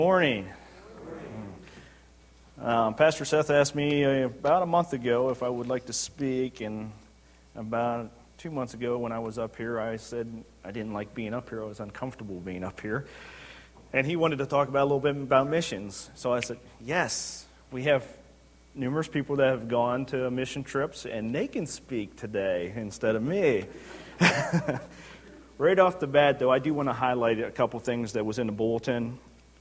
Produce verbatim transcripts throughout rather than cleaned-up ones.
Morning. Um, Pastor Seth asked me uh, about a month ago if I would like to speak, and about two months ago when I was up here, I said I didn't like being up here. I was uncomfortable being up here. And he wanted to talk about a little bit about missions. So I said, yes, we have numerous people that have gone to mission trips, and they can speak today instead of me. Right off the bat, though, I do want to highlight a couple things that was in the bulletin.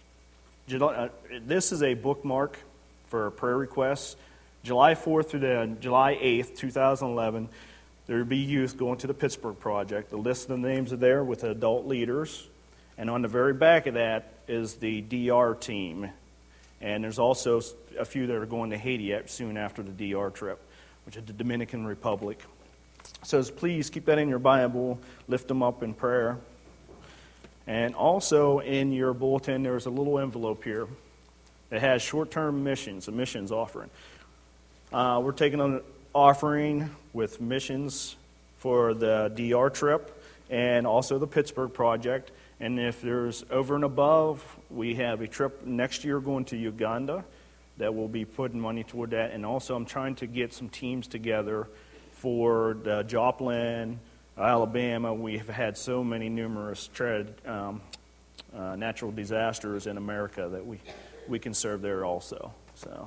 This is a bookmark for prayer requests. July fourth through the July eighth, two thousand eleven, there will be youth going to the Pittsburgh Project. The list of the names are there with the adult leaders. And on the very back of that is the D R team. And there's also a few that are going to Haiti soon after the D R trip, which is the Dominican Republic. So please keep that in your Bible. Lift them up in prayer. And also in your bulletin, there's a little envelope here that has short-term missions, a missions offering. Uh, we're taking an offering with missions for the D R trip and also the Pittsburgh Project. And if there's over and above, we have a trip next year going to Uganda that will be putting money toward that. And also I'm trying to get some teams together for the Joplin, Alabama. We have had so many numerous tra- um, uh, natural disasters in America that we, we can serve there also. So,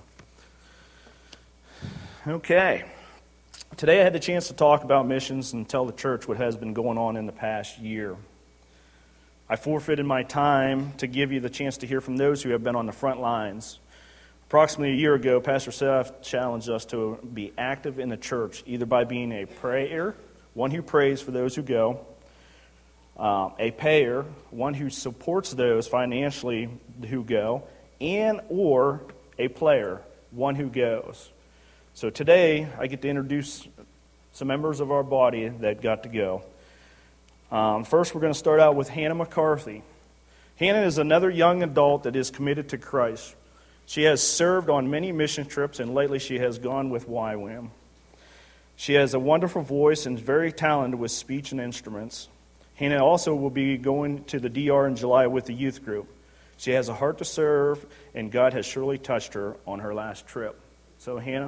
okay. Today I had the chance to talk about missions and tell the church what has been going on in the past year. I forfeited my time to give you the chance to hear from those who have been on the front lines. Approximately a year ago, Pastor Seth challenged us to be active in the church, either by being a prayer, one who prays for those who go, uh, a payer, one who supports those financially who go, and or a player, one who goes. So today, I get to introduce some members of our body that got to go. Um, first, we're going to start out with Hannah McCarthy. Hannah is another young adult that is committed to Christ. She has served on many mission trips, and lately she has gone with Y WAM. She has a wonderful voice and is very talented with speech and instruments. Hannah also will be going to the D R in July with the youth group. She has a heart to serve, and God has surely touched her on her last trip. So, Hannah.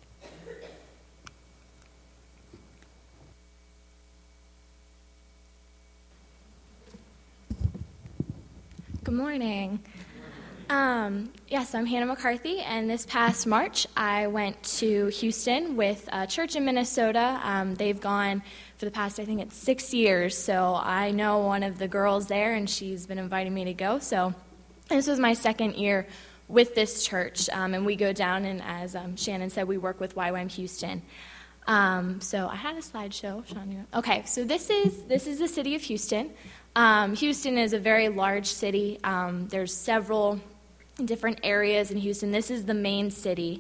Good morning. Um, yes, I'm Hannah McCarthy, and this past March I went to Houston with a church in Minnesota. Um, they've gone for the past, I think it's six years, so I know one of the girls there, and she's been inviting me to go. So this was my second year with this church, um, and we go down, and as um, Shannon said, we work with Y WAM Houston. Um, so I had a slideshow. Sean, you okay, so this is this is the city of Houston. Um, Houston is a very large city. Um, there's several different areas in Houston. This is the main city.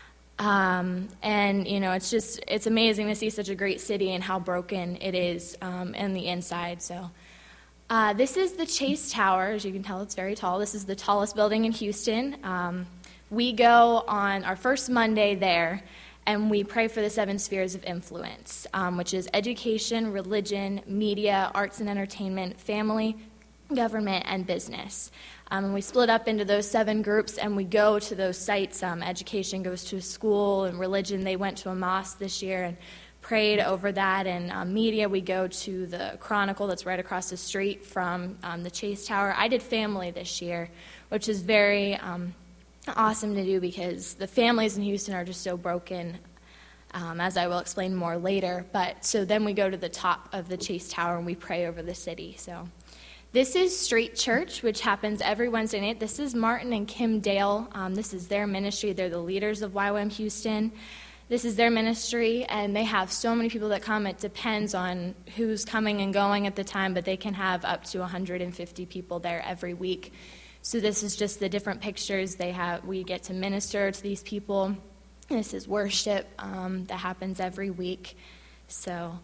Um, and, you know, it's just, it's amazing to see such a great city and how broken it is um, in the inside. So uh, this is the Chase Tower. As you can tell, it's very tall. This is the tallest building in Houston. Um, we go on our first Monday there, and we pray for the seven spheres of influence, um, which is education, religion, media, arts and entertainment, family, government, and business. Um, and we split up into those seven groups, and we go to those sites. Um, education goes to a school, and religion, they went to a mosque this year and prayed over that. And um, media, we go to the Chronicle that's right across the street from um, the Chase Tower. I did family this year, which is very um, awesome to do because the families in Houston are just so broken, um, as I will explain more later. But so then we go to the top of the Chase Tower, and we pray over the city. So this is Street Church, which happens every Wednesday night. This is Martin and Kim Dale. Um, this is their ministry. They're the leaders of Y WAM Houston. This is their ministry, and they have so many people that come. It depends on who's coming and going at the time, but they can have up to one hundred fifty people there every week. So this is just the different pictures they have. We get to minister to these people. This is worship um, that happens every week. So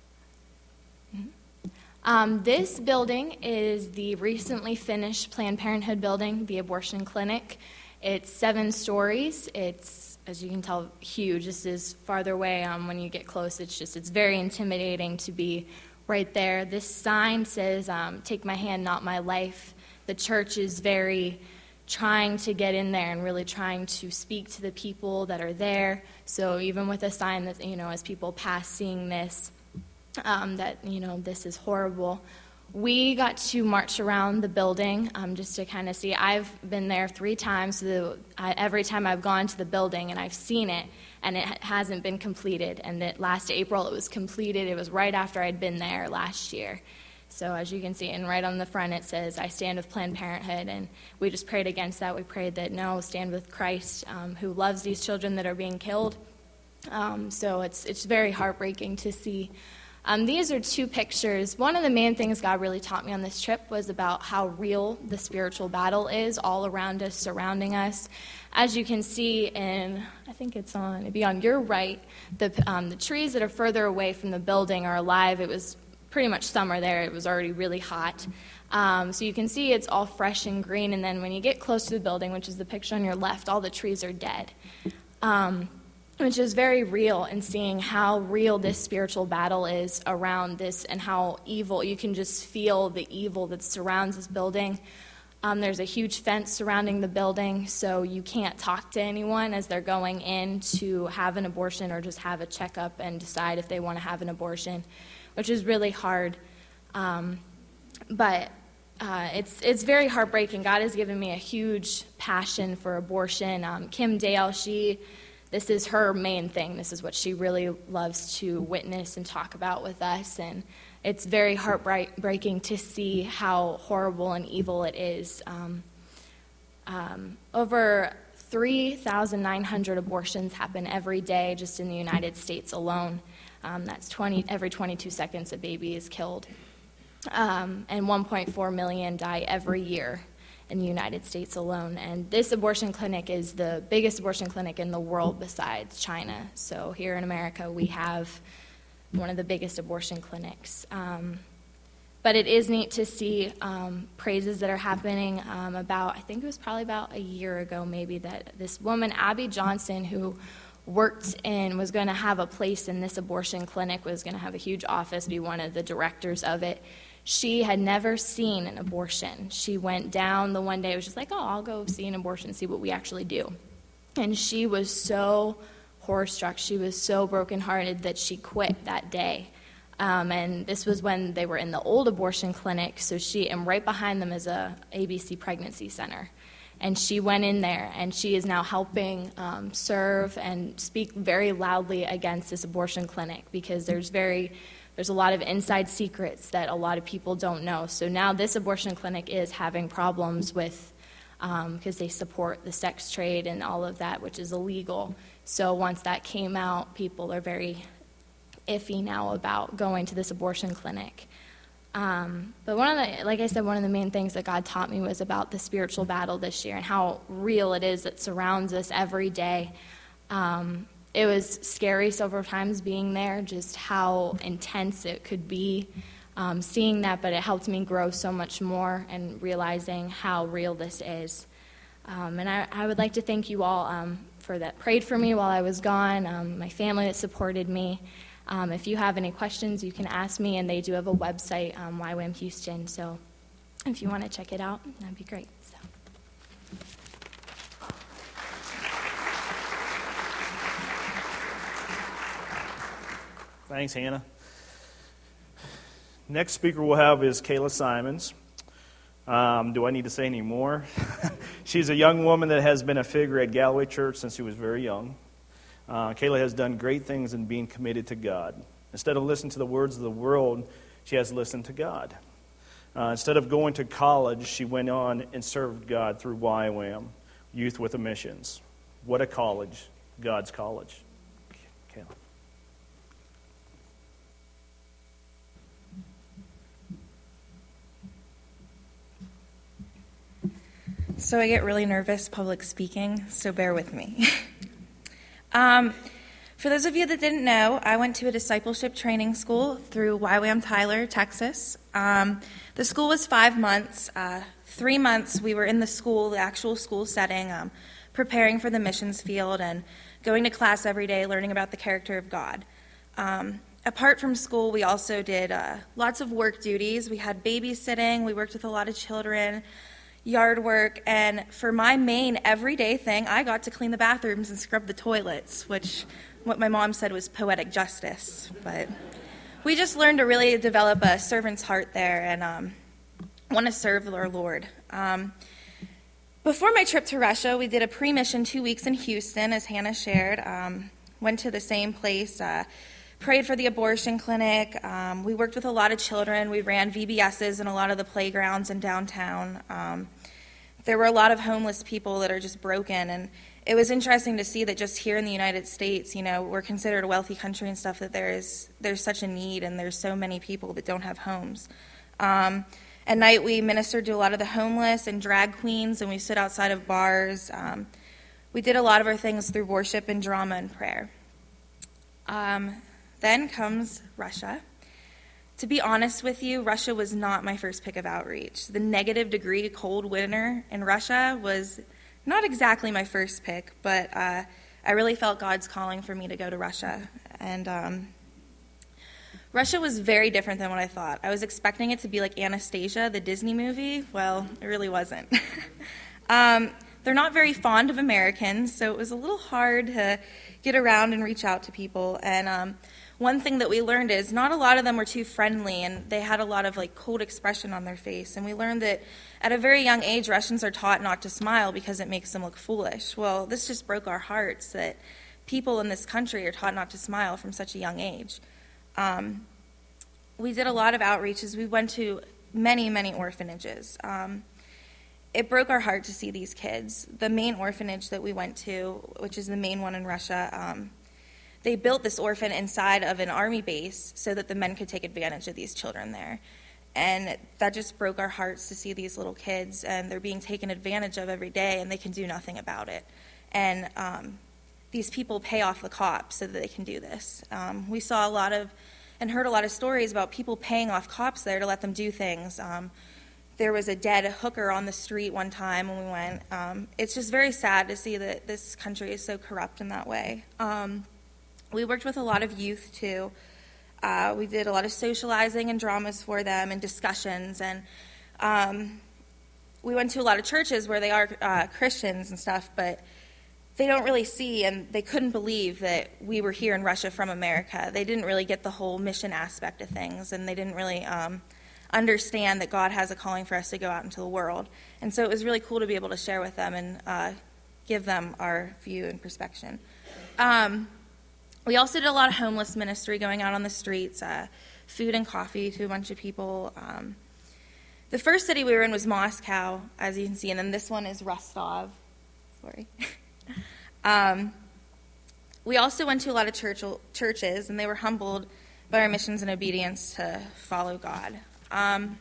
Um, this building is the recently finished Planned Parenthood building, the abortion clinic. It's seven stories. It's, as you can tell, huge. This is farther away. Um, when you get close, it's just, it's very intimidating to be right there. This sign says, um, "Take my hand, not my life." The church is very trying to get in there and really trying to speak to the people that are there. So even with a sign that, you know, as people pass seeing this, um, that, you know, this is horrible. We got to march around the building um, just to kind of see. I've been there three times. So the, I, every time I've gone to the building and I've seen it, and it hasn't been completed. And that last April it was completed. It was right after I'd been there last year. So as you can see, and right on the front it says, I stand with Planned Parenthood, and we just prayed against that. We prayed that, no, stand with Christ, um, who loves these children that are being killed. Um, so it's it's very heartbreaking to see. Um, these are two pictures. One of the main things God really taught me on this trip was about how real the spiritual battle is all around us, surrounding us. As you can see in, I think it's on, it'd be on your right, the um, the trees that are further away from the building are alive. It was pretty much summer there. It was already really hot. Um, so you can see it's all fresh and green, and then when you get close to the building, which is the picture on your left, all the trees are dead, um, which is very real, and seeing how real this spiritual battle is around this and how evil, you can just feel the evil that surrounds this building. Um, there's a huge fence surrounding the building, so you can't talk to anyone as they're going in to have an abortion or just have a checkup and decide if they want to have an abortion, which is really hard. Um, but uh, it's it's very heartbreaking. God has given me a huge passion for abortion. Um, Kim Dale, she, this is her main thing. This is what she really loves to witness and talk about with us. And it's very heartbreaking to see how horrible and evil it is. Um, um, over three thousand nine hundred abortions happen every day just in the United States alone. Um, that's twenty every twenty-two seconds a baby is killed. Um, and one point four million die every year in the United States alone. And this abortion clinic is the biggest abortion clinic in the world besides China. So here in America, we have one of the biggest abortion clinics. Um, but it is neat to see um, praises that are happening um, about, I think it was probably about a year ago maybe, that this woman, Abby Johnson, who worked in, was going to have a place in this abortion clinic, was going to have a huge office, be one of the directors of it. She had never seen an abortion. She went down the one day, it was just like, oh, I'll go see an abortion, see what we actually do. And she was so horror-struck, she was so brokenhearted that she quit that day. Um, and this was when they were in the old abortion clinic, so she, and right behind them is a A B C pregnancy center. And she went in there, and she is now helping um, serve and speak very loudly against this abortion clinic, because there's very, there's a lot of inside secrets that a lot of people don't know. So now this abortion clinic is having problems with, because um, they support the sex trade and all of that, which is illegal. So once that came out, people are very iffy now about going to this abortion clinic. Um, but one of the, like I said, one of the main things that God taught me was about the spiritual battle this year and how real it is that surrounds us every day. Um, it was scary several times being there, just how intense it could be, um, seeing that, but it helped me grow so much more and realizing how real this is. Um, and I, I would like to thank you all um, for that, prayed for me while I was gone, um, my family that supported me. Um, if you have any questions, you can ask me, and they do have a website, um, Y WAM Houston, so if you want to check it out, that'd be great. So. Thanks, Hannah. Next speaker we'll have is Kayla Simons. Um, do I need to say any more? She's a young woman that has been a figure at Galloway Church since she was very young. Uh, Kayla has done great things in being committed to God. Instead of listening to the words of the world, she has listened to God. Uh, instead of going to college, she went on and served God through Y WAM, Youth with a Missions. What a college, God's college. Kayla. So I get really nervous public speaking, so bear with me. um, for those of you that didn't know, I went to a discipleship training school through Y WAM Tyler, Texas. Um, the school was five months. Uh, three months we were in the school, the actual school setting, um, preparing for the missions field and going to class every day, learning about the character of God. Um, apart from school, we also did uh, lots of work duties. We had babysitting. We worked with a lot of children. yard work, and for my main everyday thing, I got to clean the bathrooms and scrub the toilets, which what my mom said was poetic justice. But we just learned to really develop a servant's heart there and um, want to serve our Lord. Um, before my trip to Russia, we did a pre-mission two weeks in Houston, as Hannah shared. Um, went to the same place, uh, prayed for the abortion clinic. Um, we worked with a lot of children. We ran V B S's in a lot of the playgrounds in downtown. Um, there were a lot of homeless people that are just broken, and it was interesting to see that just here in the United States, you know, we're considered a wealthy country and stuff, that there is there's such a need, and there's so many people that don't have homes. Um, at night, we ministered to a lot of the homeless and drag queens, and we stood outside of bars. Um, we did a lot of our things through worship and drama and prayer. Um, then comes Russia. To be honest with you, Russia was not my first pick of outreach. The negative degree cold winter in Russia was not exactly my first pick, but uh, I really felt God's calling for me to go to Russia. And um, Russia was very different than what I thought. I was expecting it to be like Anastasia, the Disney movie. Well, it really wasn't. um, they're not very fond of Americans, so it was a little hard to get around and reach out to people. And um, one thing that we learned is not a lot of them were too friendly, and they had a lot of like cold expression on their face. And we learned that at a very young age, Russians are taught not to smile because it makes them look foolish. Well, this just broke our hearts that people in this country are taught not to smile from such a young age. Um, we did a lot of outreaches. We went to many, many orphanages. Um, it broke our heart to see these kids. The main orphanage that we went to, which is the main one in Russia, um, they built this orphan inside of an army base so that the men could take advantage of these children there. And that just broke our hearts to see these little kids, and they're being taken advantage of every day, and they can do nothing about it. And um, these people pay off the cops so that they can do this. Um, we saw a lot of and heard a lot of stories about people paying off cops there to let them do things. Um, there was a dead hooker on the street one time when we went. Um, it's just very sad to see that this country is so corrupt in that way. Um, we worked with a lot of youth, too. Uh, we did a lot of socializing and dramas for them and discussions. And um, we went to a lot of churches where they are uh, Christians and stuff, but they don't really see, and they couldn't believe that we were here in Russia from America. They didn't really get the whole mission aspect of things, and they didn't really um, understand that God has a calling for us to go out into the world. And so it was really cool to be able to share with them and uh, give them our view and perspective. Um, we also did a lot of homeless ministry, going out on the streets, uh, food and coffee to a bunch of people. Um, the first city we were in was Moscow, as you can see, and then this one is Rostov. Sorry. Um, we also went to a lot of church, churches, and they were humbled by our missions and obedience to follow God. Um,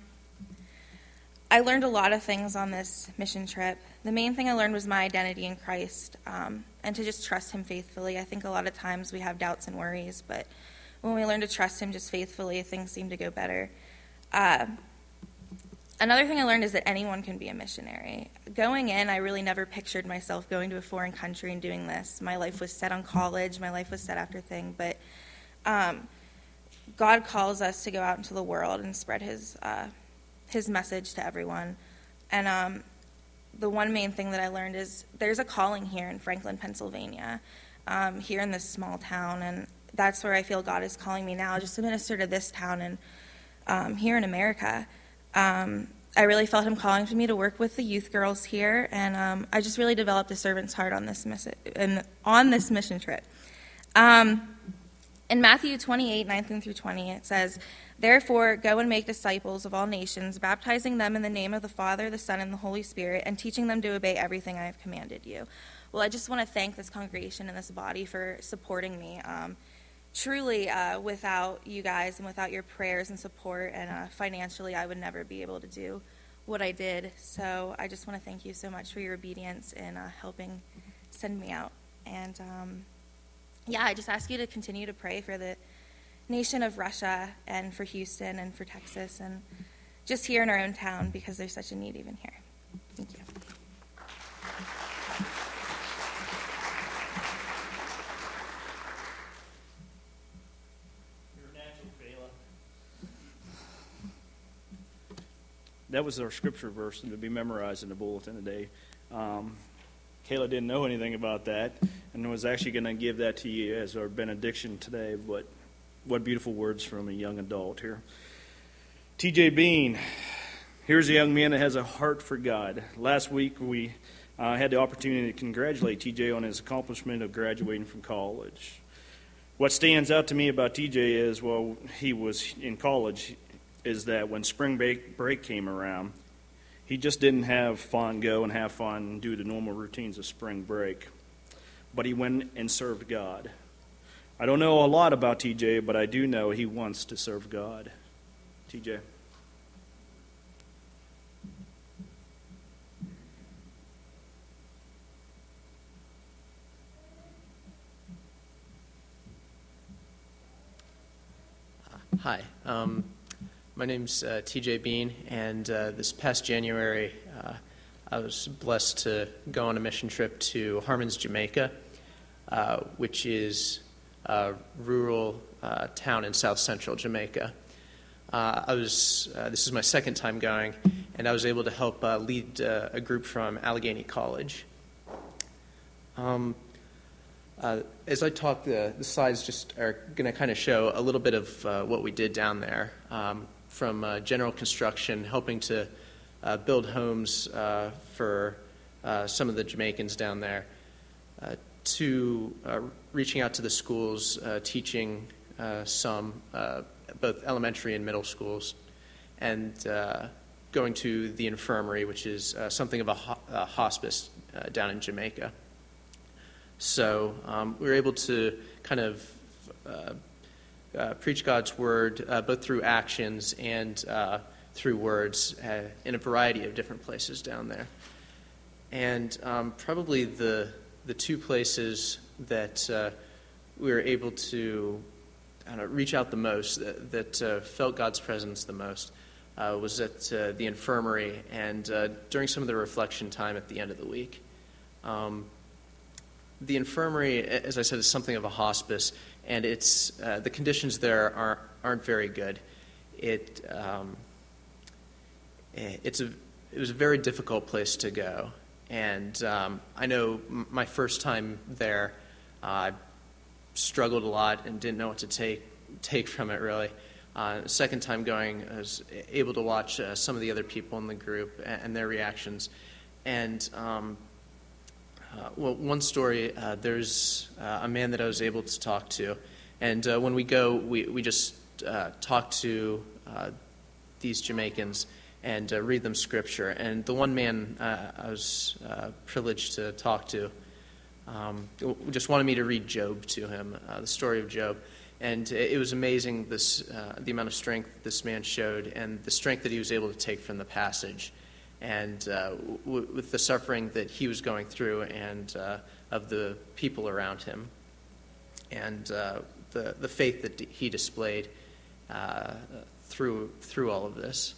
I learned a lot of things on this mission trip. The main thing I learned was my identity in Christ, um, and to just trust him faithfully. I think a lot of times we have doubts and worries, but when we learn to trust him just faithfully, things seem to go better. Uh, Another thing I learned is that anyone can be a missionary. Going in, I really never pictured myself going to a foreign country and doing this. My life was set on college. My life was set after thing. But um, God calls us to go out into the world and spread his uh, his message to everyone. And um, the one main thing that I learned is there's a calling here in Franklin, Pennsylvania, um, here in this small town. And that's where I feel God is calling me now, just to minister to this town and um, here in America. Um, I really felt him calling for me to work with the youth girls here, and um, I just really developed a servant's heart on this miss- in, on this mission trip. Um, in Matthew twenty-eight, nineteen through twenty, it says, "Therefore, go and make disciples of all nations, baptizing them in the name of the Father, the Son, and the Holy Spirit, and teaching them to obey everything I have commanded you." Well, I just want to thank this congregation and this body for supporting me. Um, Truly, uh, without you guys and without your prayers and support and uh, financially, I would never be able to do what I did. So I just want to thank you so much for your obedience in uh, helping send me out. And um, yeah, I just ask you to continue to pray for the nation of Russia and for Houston and for Texas and just here in our own town, because there's such a need even here. Thank you. that was our scripture verse to be memorized in the bulletin today. Um, Kayla didn't know anything about that and was actually going to give that to you as our benediction today, but what beautiful words from a young adult here. T J Bean, here's a young man that has a heart for God. Last week we uh, had the opportunity to congratulate T J on his accomplishment of graduating from college. What stands out to me about T J is, while he was in college, is that when spring break, break came around, he just didn't have fun, go and have fun, and do the normal routines of spring break. But he went and served God. I don't know a lot about T J, but I do know he wants to serve God. T J. Hi, um, my name's uh, T J Bean, and uh, this past January uh, I was blessed to go on a mission trip to Harmons, Jamaica, uh, which is a rural uh, town in south central Jamaica. Uh, I was uh, this is my second time going, and I was able to help uh, lead uh, a group from Allegheny College. Um, Uh, as I talk, the, the slides just are going to kind of show a little bit of uh, what we did down there, um, from uh, general construction, helping to uh, build homes uh, for uh, some of the Jamaicans down there, uh, to uh, reaching out to the schools, uh, teaching uh, some, uh, both elementary and middle schools, and uh, going to the infirmary, which is uh, something of a, ho- a hospice uh, down in Jamaica. So um, we were able to kind of uh, uh, preach God's word uh, both through actions and uh, through words uh, in a variety of different places down there. And um, probably the the two places that uh, we were able to I don't know, reach out the most, that, that uh, felt God's presence the most, uh, was at uh, the infirmary and uh, during some of the reflection time at the end of the week. Um, The infirmary, as I said, is something of a hospice, and it's uh, the conditions there aren't aren't very good. It um, it's a it was a very difficult place to go, and um, I know my first time there, I uh, struggled a lot and didn't know what to take take from it really. Uh, second time going, I was able to watch uh, some of the other people in the group and, and their reactions, and. Um, Uh, well, one story, uh, there's uh, a man that I was able to talk to, and uh, when we go, we, we just uh, talk to uh, these Jamaicans and uh, read them scripture. And the one man uh, I was uh, privileged to talk to um, just wanted me to read Job to him, uh, the story of Job. And it was amazing this uh, the amount of strength this man showed and the strength that he was able to take from the passage. And uh, w- with the suffering that he was going through and uh, of the people around him, and uh, the the faith that d- he displayed uh, through through all of this.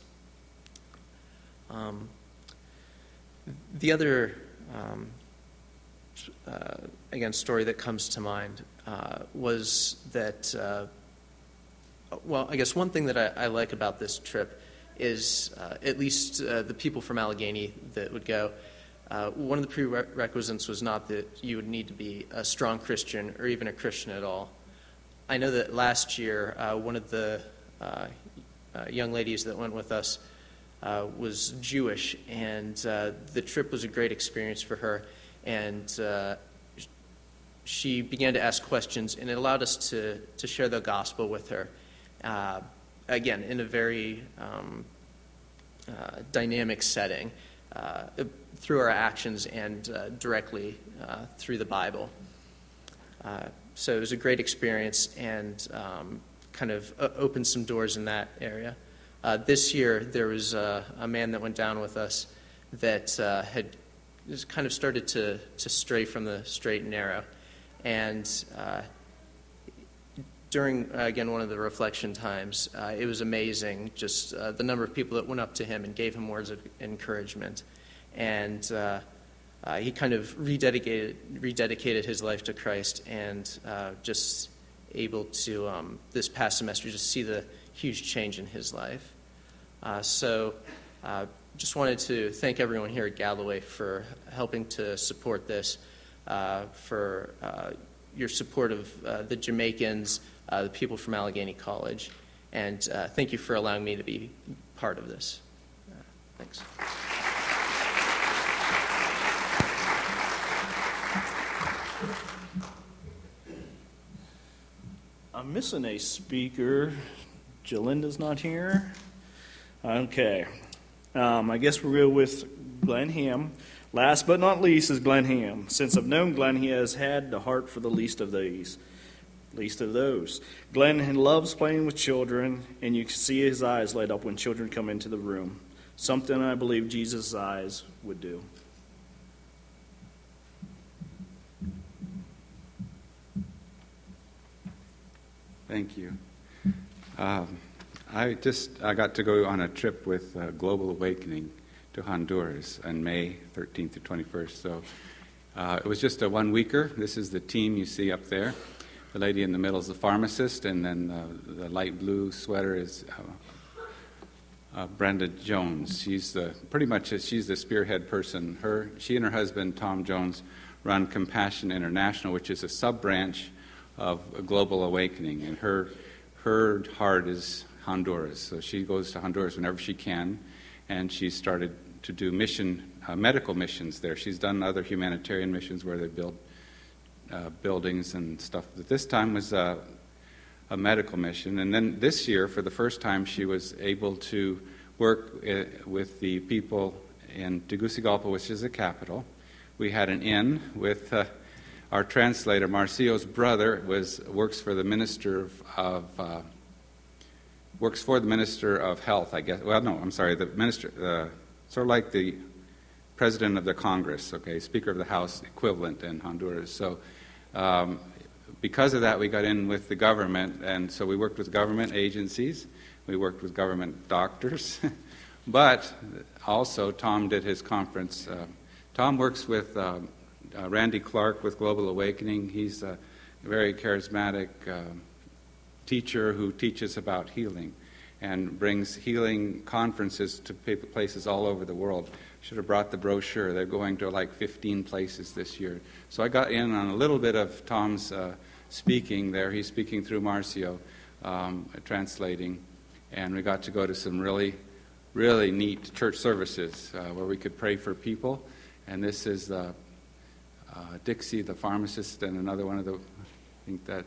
Um, the other, um, uh, again, story that comes to mind uh, was that, uh, well, I guess one thing that I, I like about this trip is uh, at least uh, the people from Allegheny that would go, uh, one of the prerequisites was not that you would need to be a strong Christian or even a Christian at all. I know that last year, uh, one of the uh, uh, young ladies that went with us uh, was Jewish, and uh, the trip was a great experience for her, and uh, she began to ask questions, and it allowed us to, to share the gospel with her. Uh, Again, in a very um, uh, dynamic setting, uh, through our actions and uh, directly uh, through the Bible. Uh, so it was a great experience and um, kind of uh, opened some doors in that area. Uh, this year, there was a, a man that went down with us that uh, had just kind of started to, to stray from the straight and narrow. And uh, During, uh, again, one of the reflection times, uh, it was amazing, just uh, the number of people that went up to him and gave him words of encouragement. And uh, uh, he kind of rededicated rededicated his life to Christ, and uh, just able to, um, this past semester, just see the huge change in his life. Uh, so Uh, just wanted to thank everyone here at Galloway for helping to support this, uh, for uh, your support of uh, the Jamaicans, uh, the people from Allegheny College, and uh, thank you for allowing me to be part of this. Uh, thanks. I'm missing a speaker. Jalinda's not here. Okay. Um, I guess we'll go with Glenn Ham. Last but not least is Glenn Ham. Since I've known Glenn, he has had the heart for the least of these. Least of those. Glenn loves playing with children, and you can see his eyes light up when children come into the room. Something I believe Jesus' eyes would do. Thank you. Um, I just I got to go on a trip with uh, Global Awakening to Honduras on May thirteenth to twenty-first. So uh, it was just a one-weeker. This is the team you see up there. The lady in the middle is the pharmacist, and then uh, the light blue sweater is uh, uh, Brenda Jones. She's the pretty much she's the spearhead person. Her she and her husband Tom Jones run Compassion International, which is a sub-branch of Global Awakening, and her her heart is Honduras. So she goes to Honduras whenever she can, and she started to do mission uh, medical missions there. She's done other humanitarian missions where they build uh, buildings and stuff. But this time was uh, a medical mission, and then this year, for the first time, she was able to work uh, with the people in Tegucigalpa, which is the capital. We had an inn with. Uh, Our translator, Marcio's brother, was works for the minister of, of uh, works for the minister of health, I guess. Well, no, I'm sorry, the minister, uh, sort of like the president of the Congress, okay, Speaker of the House equivalent in Honduras. So, um, because of that, we got in with the government, and so we worked with government agencies, we worked with government doctors, but also Tom did his conference. Uh, Tom works with. Um, Uh, Randy Clark with Global Awakening. He's a very charismatic uh, teacher who teaches about healing and brings healing conferences to places all over the world. Should have brought the brochure. They're going to like fifteen places this year. So I got in on a little bit of Tom's uh, speaking there. He's speaking through Marcio, um, translating, and we got to go to some really, really neat church services uh, where we could pray for people. And this is the Uh, Dixie, the pharmacist, and another one of the, I think that,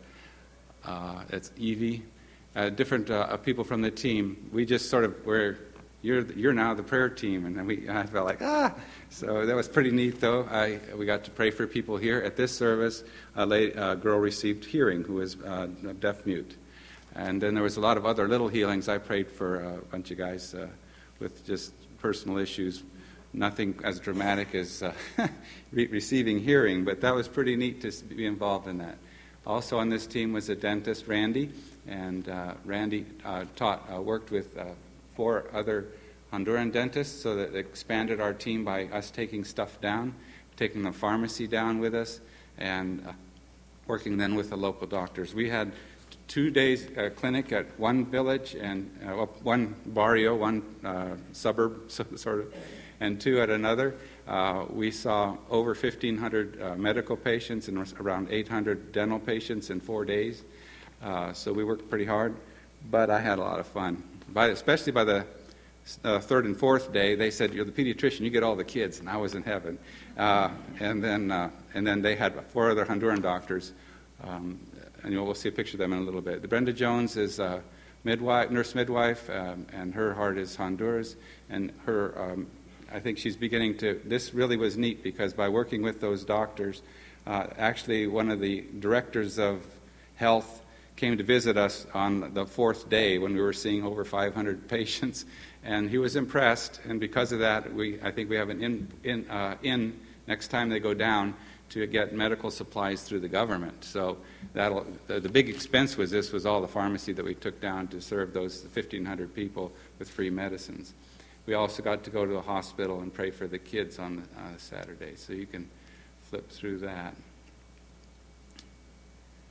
uh, that's Evie, uh, different uh, people from the team. We just sort of, we're, you're you're now the prayer team, and then we, I felt like, ah! So that was pretty neat, though. I We got to pray for people here. At this service, a lady, a girl received hearing who was uh, deaf-mute. And then there was a lot of other little healings. I prayed for a bunch of guys uh, with just personal issues. Nothing as dramatic as uh, re- receiving hearing, but that was pretty neat to be involved in that. Also on this team was a dentist, Randy, and uh, Randy uh, taught, uh, worked with uh, four other Honduran dentists, so that it expanded our team by us taking stuff down, taking the pharmacy down with us, and uh, working then with the local doctors. We had two days uh, clinic at one village and uh, one barrio, one uh, suburb, sort of, and two at another. Uh, we saw over fifteen hundred uh, medical patients and around eight hundred dental patients in four days. Uh, so we worked pretty hard, but I had a lot of fun. By, especially by the uh, third and fourth day, they said, "You're the pediatrician, you get all the kids," and I was in heaven. Uh, and then uh, and then they had four other Honduran doctors, um, and you'll we'll see a picture of them in a little bit. The Brenda Jones is a midwife, nurse midwife, um, and her heart is Honduras, and her. Um, I think she's beginning to, this really was neat because by working with those doctors, uh, actually one of the directors of health came to visit us on the fourth day when we were seeing over five hundred patients, and he was impressed, and because of that, we I think we have an in, in, uh, in next time they go down to get medical supplies through the government. So that'll, the, the big expense was this was all the pharmacy that we took down to serve those fifteen hundred people with free medicines. We also got to go to the hospital and pray for the kids on the, uh, Saturday, so you can flip through that.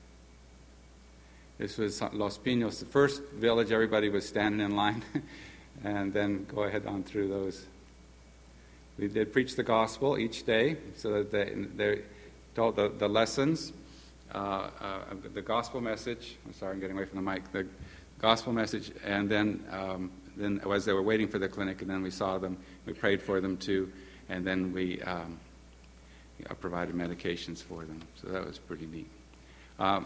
This was Los Pinos, the first village. Everybody was standing in line. and then go ahead on through those. We did preach the gospel each day, so that they, they told the, the lessons, uh, uh, the gospel message. I'm sorry, I'm getting away from the mic. The gospel message, and then um, then as they were waiting for the clinic, and then we saw them, we prayed for them too, and then we um, you know, provided medications for them. So that was pretty neat. Um,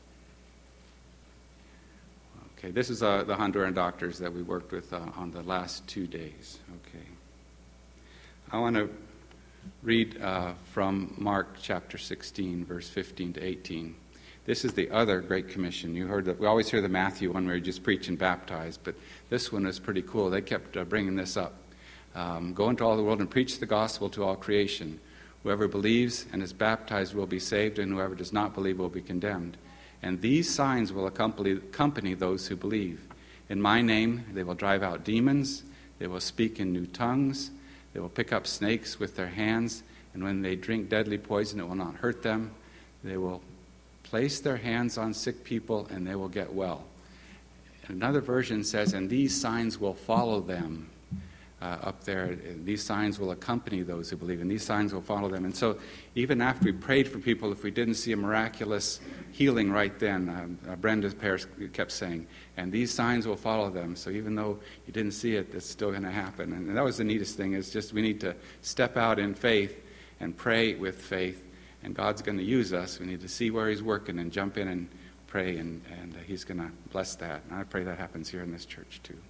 okay, this is uh, the Honduran doctors that we worked with uh, on the last two days. Okay. I want to read uh, from Mark chapter sixteen, verse fifteen to eighteen. This is the other Great Commission. You heard that we always hear the Matthew one where you just preach and baptize, but this one is pretty cool. They kept uh, bringing this up. Um, Go into all the world and preach the gospel to all creation. Whoever believes and is baptized will be saved, and whoever does not believe will be condemned. And these signs will accompany, accompany those who believe. In my name they will drive out demons, they will speak in new tongues, they will pick up snakes with their hands, and when they drink deadly poison, it will not hurt them. They will place their hands on sick people, and they will get well. Another version says, and these signs will follow them. Uh, up there, and these signs will accompany those who believe, and these signs will follow them. And so even after we prayed for people, if we didn't see a miraculous healing right then, um, uh, Brenda Paris kept saying, and these signs will follow them. So even though you didn't see it, it's still going to happen. And that was the neatest thing, is just we need to step out in faith and pray with faith, and God's going to use us. We need to see where he's working and jump in and pray, and, and uh, he's going to bless that. And I pray that happens here in this church too.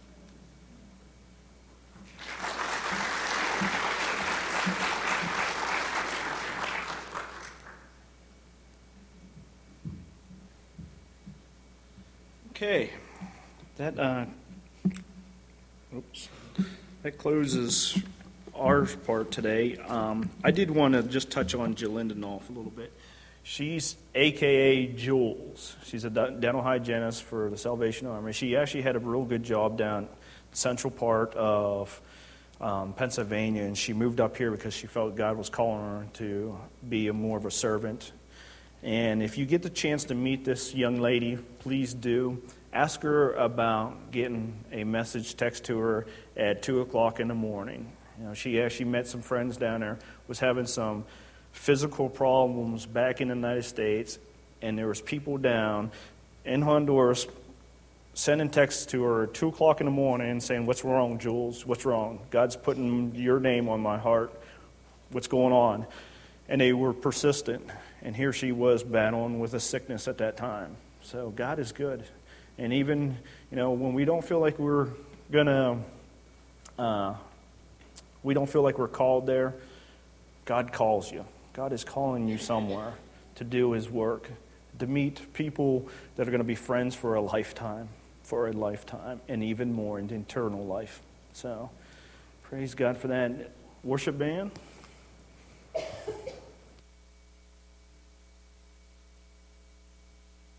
Okay, that uh, oops, that closes our part today. Um, I did want to just touch on Jill Lindenoff a little bit. She's A K A Jules. She's a dental hygienist for the Salvation Army. She actually had a real good job down the central part of um, Pennsylvania, and she moved up here because she felt God was calling her to be a more of a servant. And if you get the chance to meet this young lady, please do. Ask her about getting a message text to her at two o'clock in the morning. You know, she actually met some friends down there, was having some physical problems back in the United States, and there was people down in Honduras sending texts to her at two o'clock in the morning saying, "What's wrong, Jules? What's wrong? God's putting your name on my heart. What's going on?" And they were persistent. And here she was battling with a sickness at that time. So God is good. And even, you know, when we don't feel like we're going to, uh, we don't feel like we're called there, God calls you. God is calling you somewhere to do his work, to meet people that are going to be friends for a lifetime, for a lifetime, and even more in eternal life. So praise God for that. Worship band.